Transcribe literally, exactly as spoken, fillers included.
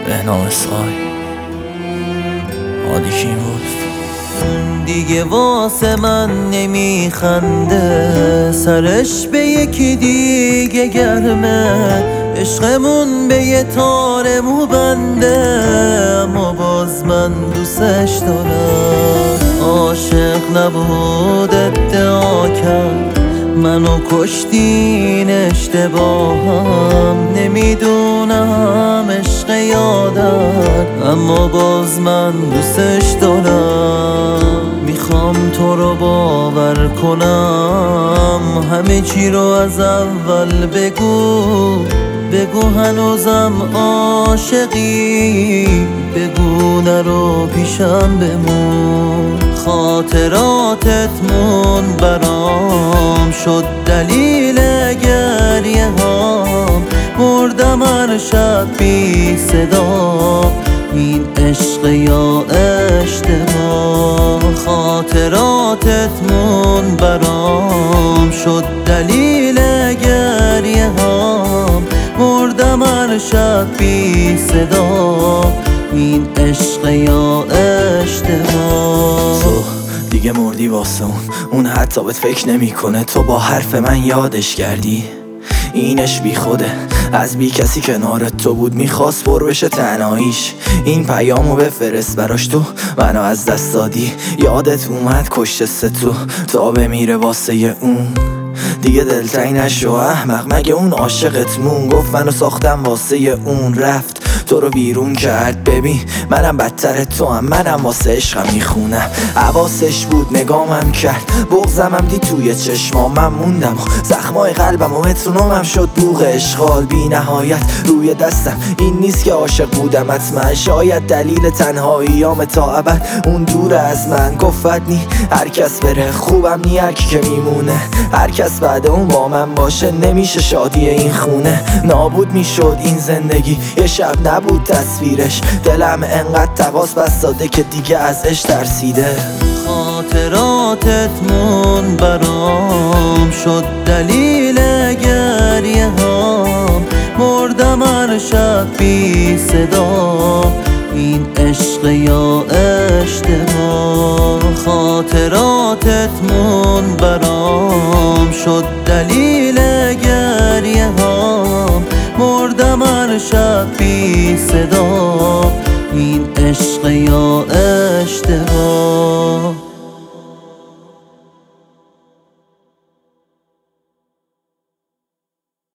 بهنام اسقای عادیکین ولف. دیگه واسه من نمیخنده، سرش به یکی دیگه گرمه، عشقمون به یه تار مو بنده، اما باز من دوستش دارم. عاشق نبود ادعا کرد، منو کشتین اشتباهم، نمیدونم عشق یادت، اما باز من دوستش دارم. میخوام تو رو باور کنم، همه چی رو از اول بگو، بگو هنوزم عاشقی، بگو نرو پیشم بمون. خاطراتت مون برام شد دلیل گریه هام، مردم هر شب بی صدا، این عشق یا اشتباه. خاطراتت مون برام شد دلیل گریه هام، مردم هر شب بی صدا، این عشق یا اشتباه. تو دیگه مردی واسه اون، اون حتی بهت فکر نمیکنه، تو با حرف من یادش کردی. اینش بی خوده، از بی کسی کنارت تو بود، میخواست پر بشه تنهاییش. این پیامو بفرست براش، تو منو از دست دادی، یادت اومد کشته تو، تا بمیره واسه اون. دیگه دلتنگ نشو احمق، مگه اون عاشقت مون، گفت منو ساختم واسه اون، رفت تو رو بیرون کرد. ببین منم بدتر تو هم، منم واسه عشقم میخونم. حواسش بود نگامم کرد، بغضم هم دید توی چشمام، من موندم و زخمای قلبم و مترونومم شد بوغ اشغال بی نهایت روی دستم. این نیست که عاشق بودم حتما، شاید دلیل تنهاییام تا ابد اون دور از من. گفت نی هر کس بره، خوبم نی هر کی که میمونه، هر کس بعد اون با من باشه نمیشه شادی این خونه. نابود میشد این زندگی، یه شب نبود تصویرش، دلم انقدر تواس بس داده که دیگه ازش ترسیده. خاطراتت مون برام شد دلیل گریه هام، مردم هر شب بی صدا، این عشق یا اشتباه. خاطراتت مون برام شد دلیل گریه هام، مردم هر شب بی صدا، این عشق یا اشتباه.